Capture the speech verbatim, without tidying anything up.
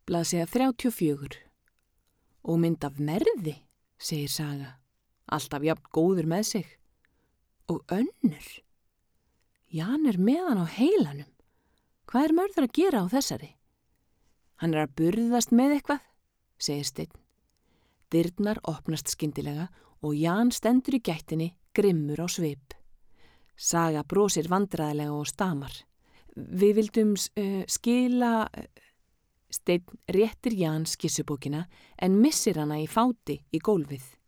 Blaðsíða þrjátíu og fjögur. Og mynd af merði, segir Saga, alltaf jafn góður með sig. Og önnur. Jan er með hann á heilanum. Hvað er Mörður að gera á þessari? Hann er að burðast með eitthvað, segir Steinn. Dyrnar opnast skyndilega og Jan stendur í gættinni grimmur á svip. Saga brosir vandræðilega og stamar. Við vildum uh, skila... Steinn réttir Jan skissubókina en missir hana í fáti í gólfið.